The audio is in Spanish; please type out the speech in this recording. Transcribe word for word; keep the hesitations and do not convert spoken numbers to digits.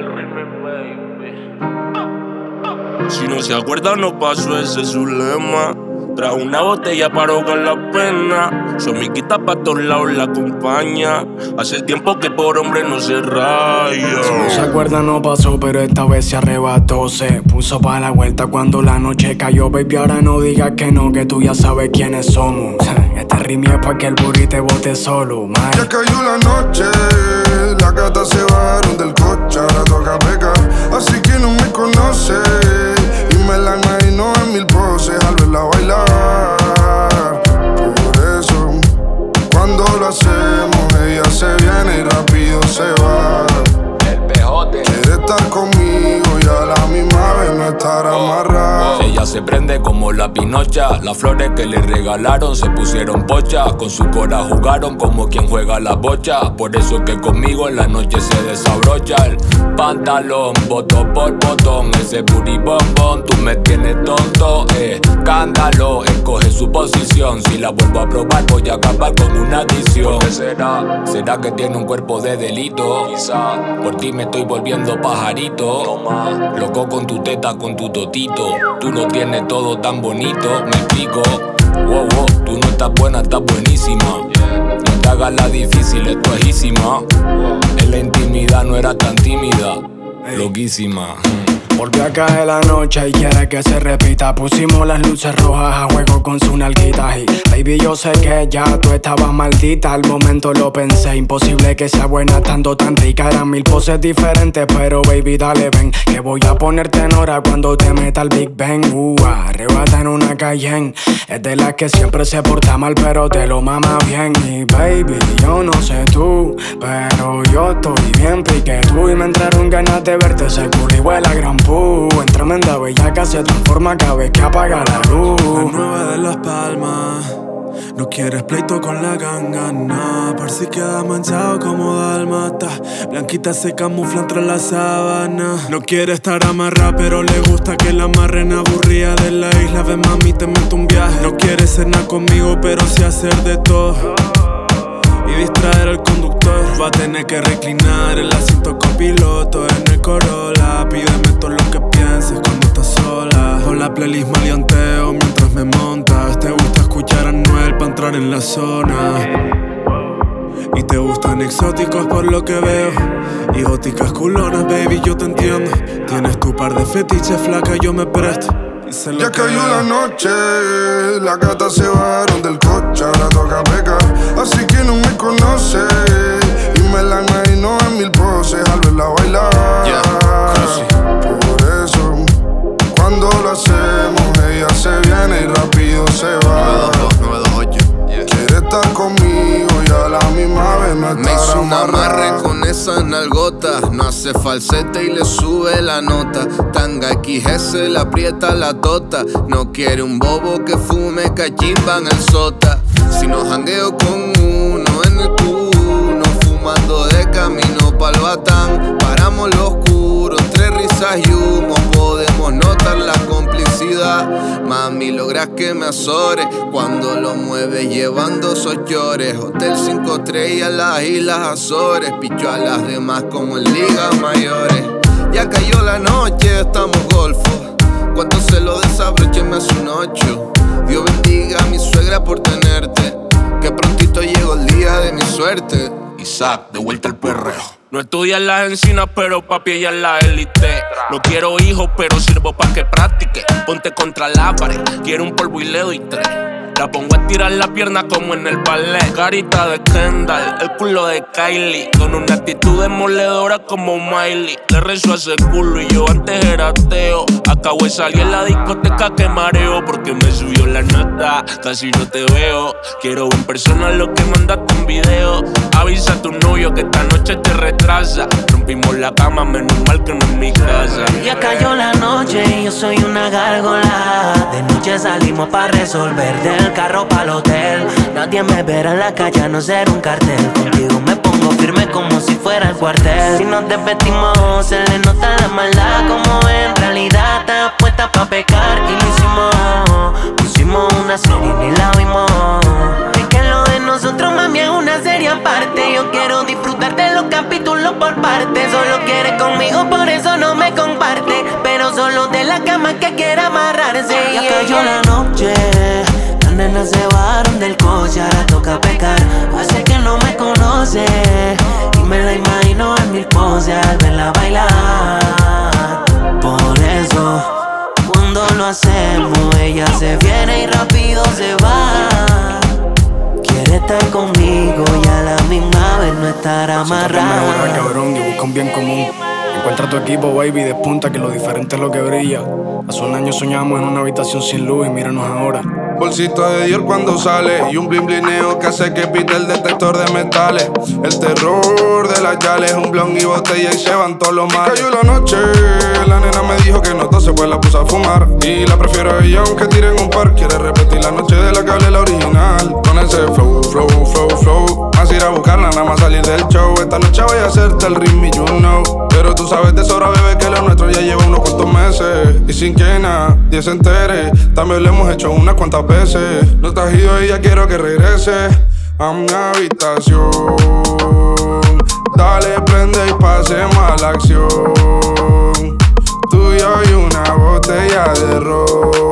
Si no se acuerda, no pasó, ese es su lema. Trajo una botella para ahogar la pena. Su amiguita pa' todos lados la acompaña. Hace tiempo que por hombre no se raya. Si no se acuerda, no pasó, pero esta vez se arrebató. Se puso pa' la vuelta cuando la noche cayó. Baby, ahora no digas que no, que tú ya sabes quiénes somos. Este ritmo es pa' que el burrito te bote solo, man. Ya cayó la noche, las gatas se bajaron del coche. Ahora toca pecar, así que no me conoce. Y me la imagino en mil poses al verla bailar. Por eso, cuando lo hacemos, ella se viene y rápido se va. El pejote quiere estar conmigo y a la misma vez no estar amarrada. oh. Ella se prende como la pinocha. Las flores que le regalaron se pusieron pocha. Con su cora jugaron como quien juega la bocha. Por eso es que conmigo en la noche se desabrocha el pantalón, botón por botón. Ese booty bombón, tú me tienes tonto, eh. Cándalo, escoge su posición. Si la vuelvo a probar voy a acabar con una adicción. ¿Por qué será? ¿Será que tiene un cuerpo de delito? Quizá por ti me estoy volviendo pajarito. Toma, loco con tu teta, con tu totito. Tú no tienes todo tan bonito, me explico. Wow, wow, tú no estás buena, estás buenísima. No te hagas la difícil, esto es easísima. En la intimidad no era tan tímida, loquísima. Porque acá es la noche y quiere que se repita. Pusimos las luces rojas a juego con su nalguita. Y baby, yo sé que ya tú estabas maldita. Al momento lo pensé, imposible que sea buena estando tan rica. Eran mil poses diferentes, pero baby, dale ven, que voy a ponerte en hora cuando te meta el Big Bang. Uh, arrebata en una Cayenne. Es de las que siempre se porta mal, pero te lo mama bien. Y baby, yo no sé tú, pero yo estoy bien pique tú. Y me entraron ganas de verte, seguro igual a gran pu. En tremenda bellaca se transforma cada vez que apaga la luz. La nueva de Las Palmas. No quieres pleito con la ganga, nah. Por si queda manchado como dálmata. Blanquita se camufla entre la sábana. No quiere estar amarrada, pero le gusta que la amarren aburrida de la isla. Ven mami, te meto un viaje. No quiere cenar conmigo, pero sí hacer de todo y distraer al conductor. Va a tener que reclinar el asiento copiloto en el Corolla. Pídeme todo lo que pienses cuando estás sola. Con la playlist maleanteo mientras me montas. Te gusta escuchar a Anuel pa' entrar en la zona. Y te gustan exóticos por lo que veo. Y góticas culonas, baby, yo te entiendo. Tienes tu par de fetiches, flaca, yo me presto. Ya cayó la noche, las gatas se bajaron del coche. Ahora toca pecar, así que no me conoce. Y me la imagino en mil poses al verla bailar. yeah. Por eso, cuando lo hacemos, ella se viene y rápido se va. nueve dos ocho Quiere estar conmigo y a la misma vez no Me estar hizo un amarre amarrada. con esas nalgotas. No hace falsete y le sube la nota. Tanga X S le aprieta la tota. No quiere un bobo que fume cachimba en el sota. Si no jangueo con uno en el culo, fumando de camino pa'l batán. Paramos lo oscuro, entre risas y humo podemos notar la complicidad. Mami, logras que me azore cuando lo mueves llevando sochores. Hotel cinco estrellas, las Islas Azores. Picho a las demás como en ligas mayores. Ya cayó la noche, estamos golfos. Cuando se lo desabroche me hace un ocho. Dios bendiga a mi suegra por tenerte, que prontito llegó el día de mi suerte. Isaac, de vuelta al perreo. No estudia en las encinas, pero papi ella es la élite. No quiero hijos, pero sirvo pa' que practique. Ponte contra la pared, quiero un polvo y le doy tres. La pongo a tirar la pierna como en el ballet. Carita de Kendall, el culo de Kylie. Con una actitud demoledora como Miley. Le rezo a ese culo y yo antes era ateo. Acabo de salir en la discoteca que mareo. Porque me subió la nota, casi no te veo. Quiero ver en persona lo que mandaste en video. Avisa a tu novio que esta noche te retrasa. Rompimos la cama, menos mal que no es mi casa. Ya cayó la noche y yo soy una gárgola. De noche salimos pa' resolver, del carro pa'l hotel. Nadie me verá en la calle a no ser un cartel. Contigo me pongo firme como si fuera el cuartel. Si nos desvestimos se le nota la maldad. Como en realidad estás puesta pa' pecar. Y lo hicimos, pusimos una serie y ni la vimos. Es que lo de nosotros mami es una serie aparte. Yo quiero disfrutar de lo que capítulo por parte. Solo quiere conmigo, por eso no me comparte. Pero solo de la cama que quiere amarrarse. Ya cayó la noche, las nenas se bajaron del coche, ahora toca pecar. Hace que no me conoce y me la imagino en mil poses al verla bailar. Por eso, cuando lo hacemos, ella se viene y rápido se va. Quiere estar conmigo y a la misma vez no estar amarrada. Si te cabrón y busca un bien común. Encuentra tu equipo, baby, despunta que lo diferente es lo que brilla. Hace un año soñamos en una habitación sin luz y míranos ahora. Bolsito de Dior cuando sale y un blin blineo que hace que pite el detector de metales. El terror de las yales, un blon y botella y se van todos los males. Y cayó la noche, la nena me dijo que no tose pues la puse a fumar. Y la prefiero a ella aunque tiren un par. Quiere repetir la noche de la que hablé la original. Con ese flow, flow, flow, flow. Más ir a buscarla, nada más salir del show. Esta noche voy a hacerte el ritmo y you know. Pero tú sabes de sobra, bebé, que lo nuestro ya lleva unos cuantos meses. Y sin que nadie se entere, también lo hemos hecho unas cuantas veces. No estás ido y ya quiero que regrese a mi habitación. Dale, prende y pasemos a la acción. Tú y yo y una botella de ron.